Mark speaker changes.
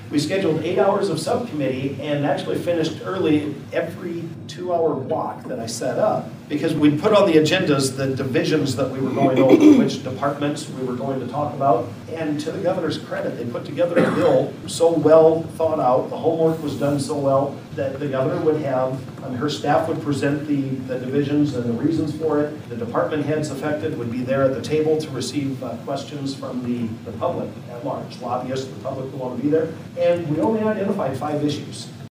Speaker 1: We scheduled 8 hours of subcommittee and actually finished early every 2-hour block that I set up, because we'd put on the agendas the divisions that we were going over, which departments we were going to talk about. And to the governor's credit, they put together a bill so well thought out, the homework was done so well, that the governor would have, her staff would present the divisions and the reasons for it. The department heads affected would be there at the table to receive questions from the public at large, lobbyists, the public who want to be there. And we only identified 5 issues.